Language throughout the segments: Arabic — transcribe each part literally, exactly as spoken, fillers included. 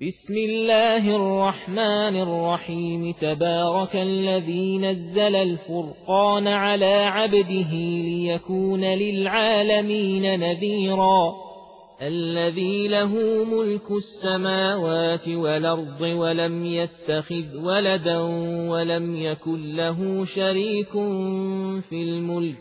بسم الله الرحمن الرحيم تبارك الذي نزل الفرقان على عبده ليكون للعالمين نذيرا الذي له ملك السماوات والأرض ولم يتخذ ولدا ولم يكن له شريك في الملك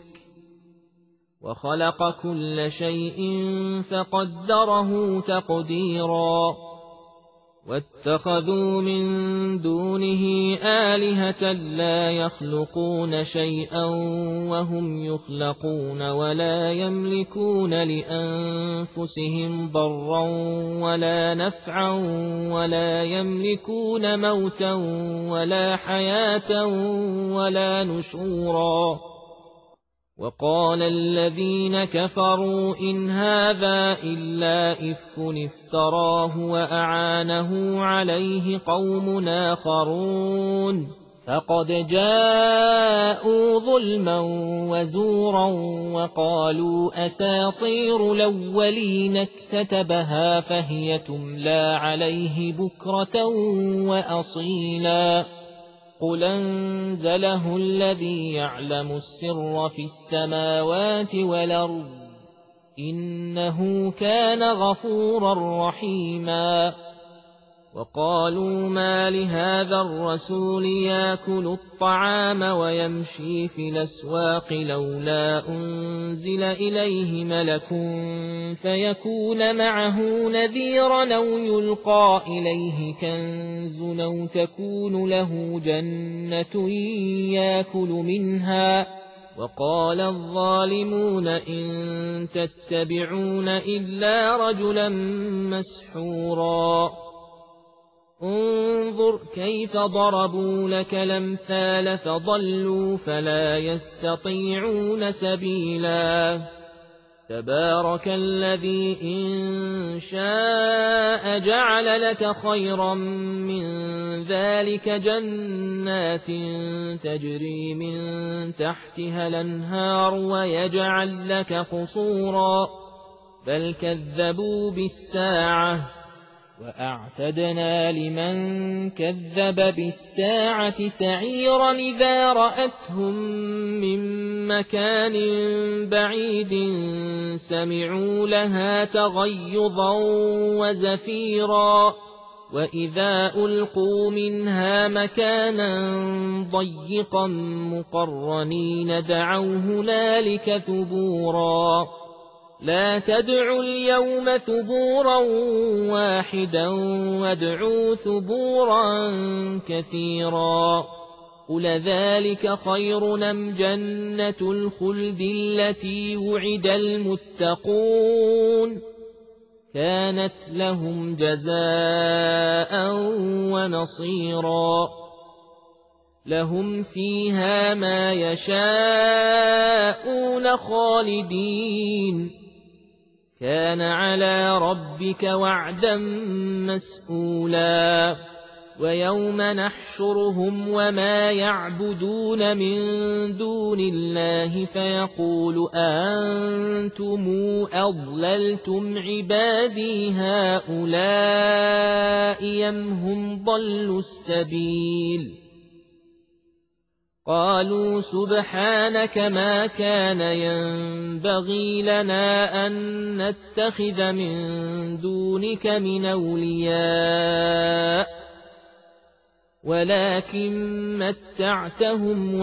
وخلق كل شيء فقدره تقديرا واتخذوا من دونه آلهة لا يخلقون شيئا وهم يخلقون ولا يملكون لأنفسهم ضرا ولا نفعا ولا يملكون موتا ولا حياة ولا نشورا وقال الذين كفروا إن هذا إلا إفك افتراه وأعانه عليه قوم آخرون فقد جاءوا ظلما وزورا وقالوا أساطير الأولين اكتتبها فهي تملى عليه بكرة وأصيلا قل أنزله الذي يعلم السر في السماوات والأرض إنه كان غفورا رحيما وقالوا ما لهذا الرسول يأكل الطعام ويمشي في الأسواق لولا أنزل إليه ملك فيكون معه نذيرا أو يلقى إليه كنز أو تكون له جنة يأكل منها وقال الظالمون إن تتبعون إلا رجلا مسحورا انظر كيف ضربوا لك الأمثال فضلوا فلا يستطيعون سبيلا تبارك الذي إن شاء جعل لك خيرا من ذلك جنات تجري من تحتها الأنهار ويجعل لك قصورا بل كذبوا بالساعة وأعتدنا لمن كذب بالساعة سعيرا إذا رأتهم من مكان بعيد سمعوا لها تغيظا وزفيرا وإذا ألقوا منها مكانا ضيقا مقرنين دعوا هنالك ثبورا لا تدعوا اليوم ثبورا واحدا وادعوا ثبورا كثيرا قل ذلك خير أم جنة الخلد التي وعد المتقون كانت لهم جزاء ونصيرا لهم فيها ما يشاءون خالدين كان على ربك وعدا مسئولا ويوم نحشرهم وما يعبدون من دون الله فيقول أنتم أضللتم عبادي هؤلاء أم هم ضلوا السبيل قالوا سبحانك ما كان ينبغي لنا أن نتخذ من دونك من أولياء ولكن متعتهم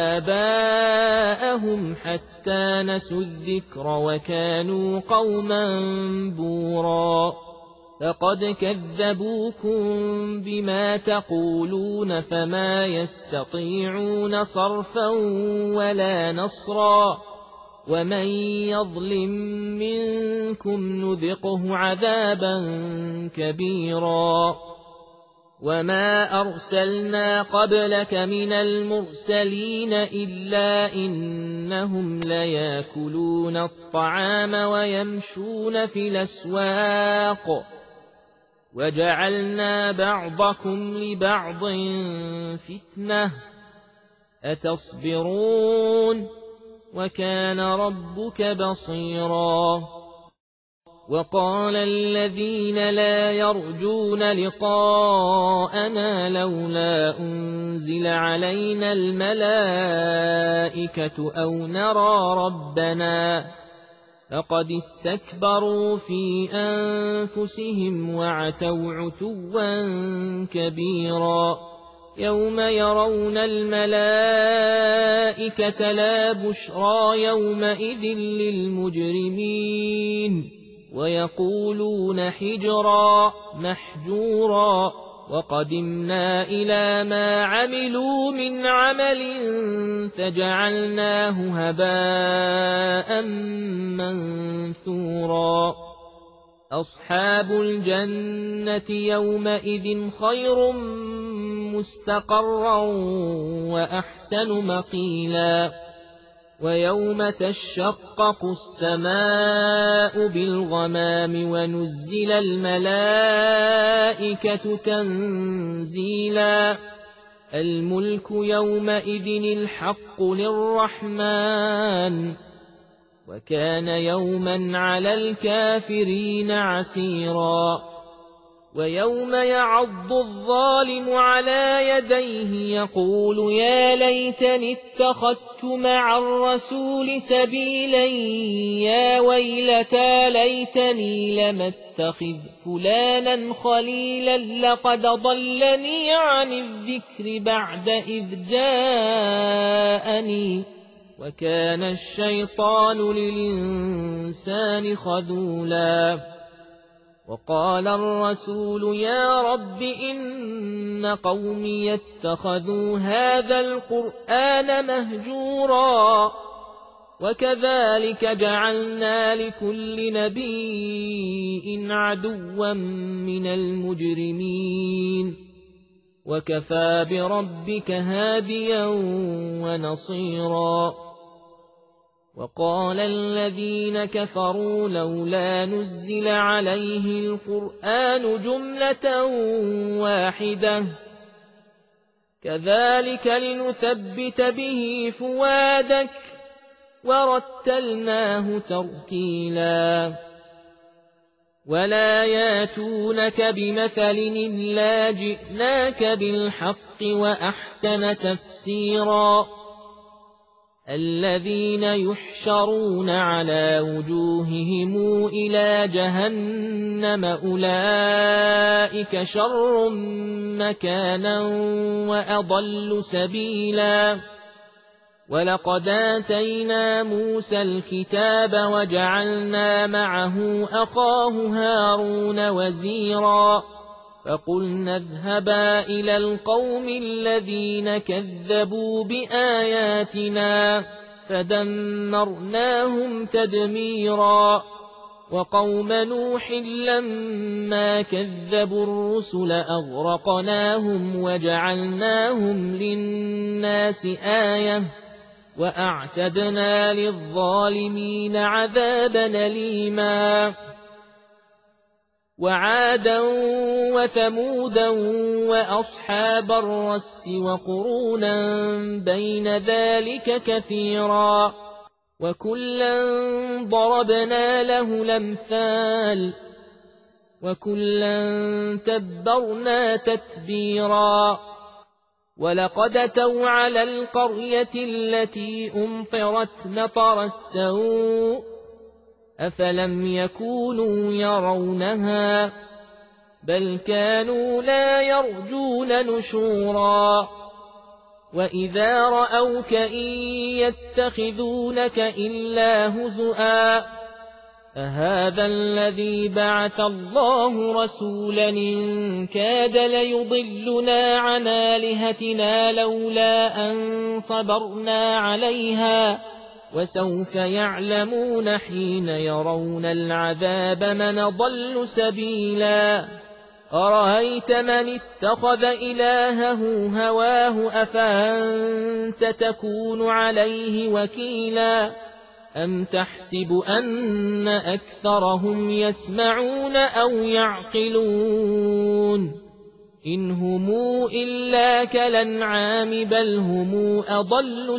وآباءهم حتى نسوا الذكر وكانوا قوما بورا فقد كذبوكم بما تقولون فما يستطيعون صرفا ولا نصرا ومن يظلم منكم نذقه عذابا كبيرا وما أرسلنا قبلك من المرسلين إلا إنهم ليأكلون الطعام ويمشون في الأسواق وجعلنا بعضكم لبعض فتنة أتصبرون وكان ربك بصيرا وقال الذين لا يرجون لقاءنا لولا أنزل علينا الملائكة أو نرى ربنا لقد استكبروا في أنفسهم وعتوا عتوا كبيرا يوم يرون الملائكة لا بشرى يومئذ للمجرمين ويقولون حجرا محجورا وقدمنا إلى ما عملوا من عمل فجعلناه هباء منثورا أصحاب الجنة يومئذ خير مستقرا وأحسن مقيلا ويوم تشقق السماء بالغمام ونزل الملائكة تنزيلا الملك يومئذ الحق للرحمن وكان يوما على الكافرين عسيرا ويوم يعض الظالم على يديه يقول يا ليتني اتخذت مع الرسول سبيلا يا ويلتى ليتني لم اتخذ فلانا خليلا لقد ضلني عن الذكر بعد إذ جاءني وكان الشيطان للإنسان خذولا وقال الرسول يا رب إن قومي اتخذوا هذا القرآن مهجورا وكذلك جعلنا لكل نبي عدوا من المجرمين وكفى بربك هاديا ونصيرا وقال الذين كفروا لولا نزل عليه القرآن جملة واحدة كذلك لنثبت به فؤادك ورتلناه ترتيلا ولا ياتونك بمثل إلا جئناك بالحق وأحسن تفسيرا الذين يحشرون على وجوههم إلى جهنم أولئك شر مكانا وأضل سبيلا ولقد آتينا موسى الكتاب وجعلنا معه أخاه هارون وزيرا فقلنا اذهبا إلى القوم الذين كذبوا بآياتنا فدمرناهم تدميرا وقوم نوح لما كذبوا الرسل أغرقناهم وجعلناهم للناس آية وأعتدنا للظالمين عذابا أليما وعادا وثمودا وأصحاب الرس وقرونا بين ذلك كثيرا وكلا ضربنا له الأمثال وكلا تبرنا تتبيرا ولقد أتوا على القرية التي أمطرت مطر السوء أفلم يكونوا يرونها بل كانوا لا يرجون نشورا وإذا رأوك إن يتخذونك إلا هزؤا أهذا الذي بعث الله رسولا إن كاد ليضلنا عن آلهتنا لولا أن صبرنا عليها وسوف يعلمون حين يرون العذاب من ضل سبيلا أرأيت من اتخذ إلهه هواه أفأنت تكون عليه وكيلا أم تحسب أن أكثرهم يسمعون أو يعقلون إن هم إلا كالأنعام بل هم أضل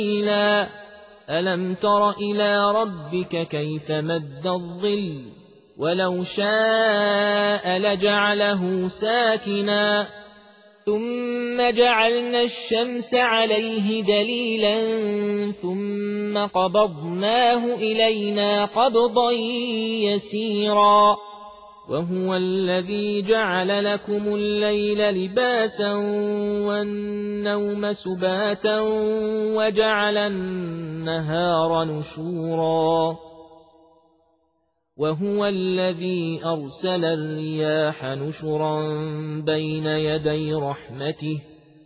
سبيلا ألم تر إلى ربك كيف مد الظل ولو شاء لجعله ساكنا ثم جعلنا الشمس عليه دليلا ثم قبضناه إلينا قبضا يسيرا وهو الذي جعل لكم الليل لباسا والنوم سباتا وجعل النهار نشورا وهو الذي أرسل الرياح نشرا بين يدي رحمته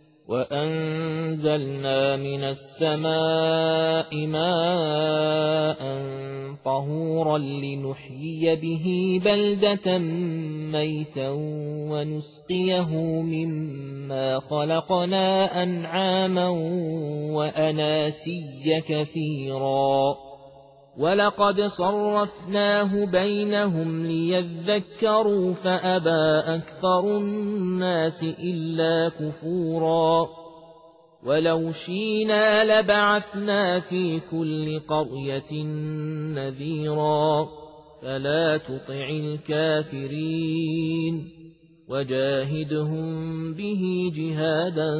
وأنزلنا من السماء ماء طهورا لنحيي به بلدة ميتا ونسقيه مما خلقنا أنعاما وأناسيا كثيرا ولقد صرفناه بينهم ليذكروا فأبى أكثر الناس إلا كفورا ولو شئنا لبعثنا في كل قرية نذيرا فلا تطع الكافرين وجاهدهم به جهادا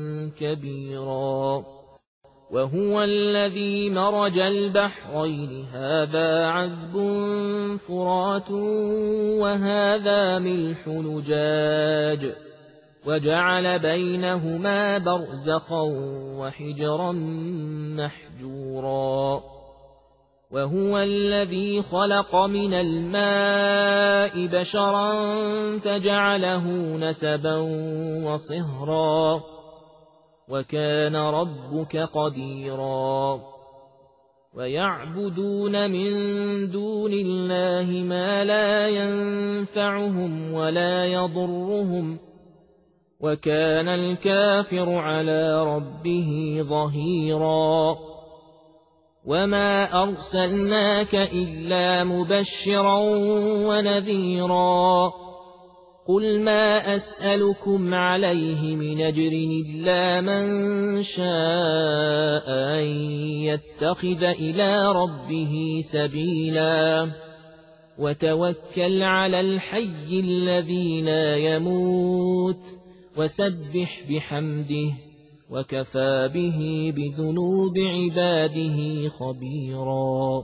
كبيرا وهو الذي مرج البحرين هذا عذب فرات وهذا ملح نجاج وجعل بينهما برزخا وحجرا محجورا وهو الذي خلق من الماء بشرا فجعله نسبا وصهرا وكان ربك قديرا ويعبدون من دون الله ما لا ينفعهم ولا يضرهم وكان الكافر على ربه ظهيرا وما أرسلناك إلا مبشرا ونذيرا قل ما أسألكم عليه من أجر إلا من شاء أن يتخذ إلى ربه سبيلا وتوكل على الحي الذي لا يموت وسبح بحمده وكفى به بذنوب عباده خبيرا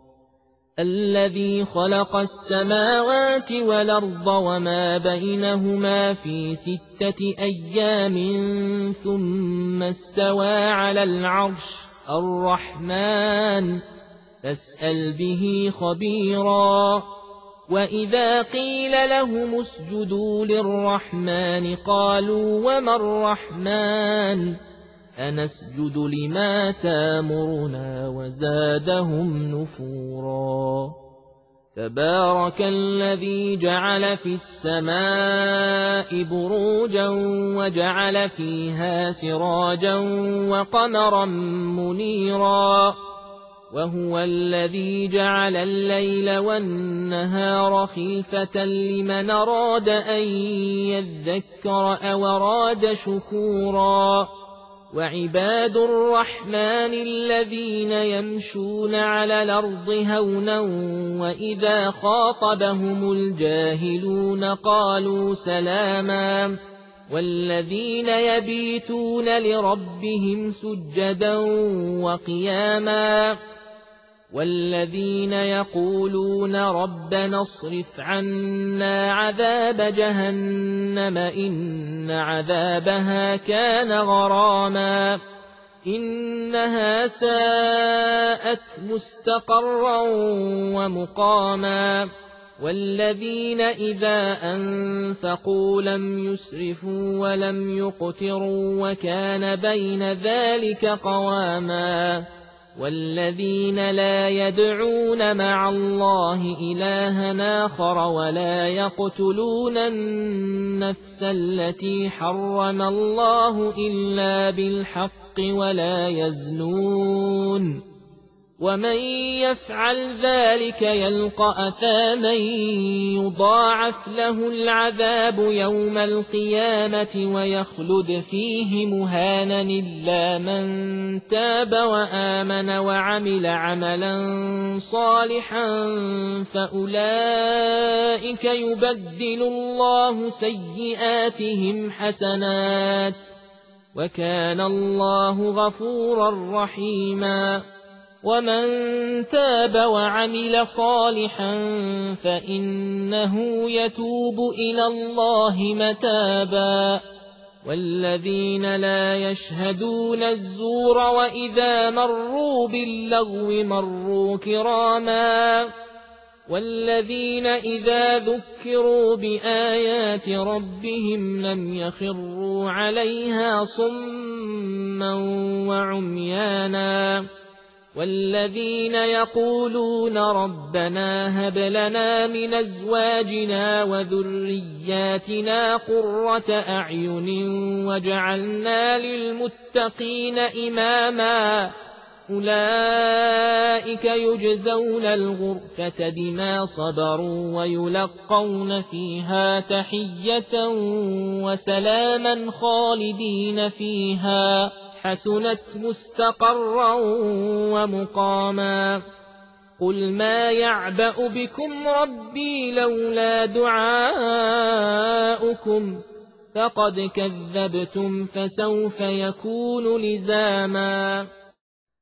الذي خلق السماوات والأرض وما بينهما في ستة أيام ثم استوى على العرش الرحمن فاسأل به خبيرا وإذا قيل لهم اسجدوا للرحمن قالوا وما الرحمن أنسجد لما تامرنا وزادهم نفورا تبارك الذي جعل في السماء بروجا وجعل فيها سراجا وقمرا منيرا وهو الذي جعل الليل والنهار خلفة لمن أراد أن يذكر أو أراد شكورا وعباد الرحمن الذين يمشون على الأرض هونا وإذا خاطبهم الجاهلون قالوا سلاما والذين يبيتون لربهم سجدا وقياما والذين يقولون ربنا اصرف عنا عذاب جهنم إن عذابها كان غراما إنها ساءت مستقرا ومقاما والذين إذا أنفقوا لم يسرفوا ولم يقتروا وكان بين ذلك قواما والذين لا يدعون مع الله إلها آخر ولا يقتلون النفس التي حرم الله إلا بالحق ولا يزنون ومن يفعل ذلك يلقى أثاما يضاعف له العذاب يوم القيامة ويخلد فيه مهانا إلا من تاب وآمن وعمل عملا صالحا فأولئك يبدل الله سيئاتهم حسنات وكان الله غفورا رحيما. ومن تاب وعمل صالحا فإنه يتوب إلى الله متابا. والذين لا يشهدون الزور وإذا مروا باللغو مروا كراما. والذين إذا ذكروا بآيات ربهم لم يخروا عليها صما وعميانا. والذين يقولون ربنا هب لنا من أزواجنا وذرياتنا قرة أعين واجعلنا للمتقين إماما. أولئك يجزون الغرفة بما صبروا ويلقون فيها تحية وسلاما خالدين فيها حسنت مستقرا ومقاما. قل ما يعبأ بكم ربي لولا دعاؤكم فقد كذبتم فسوف يكون لزاما.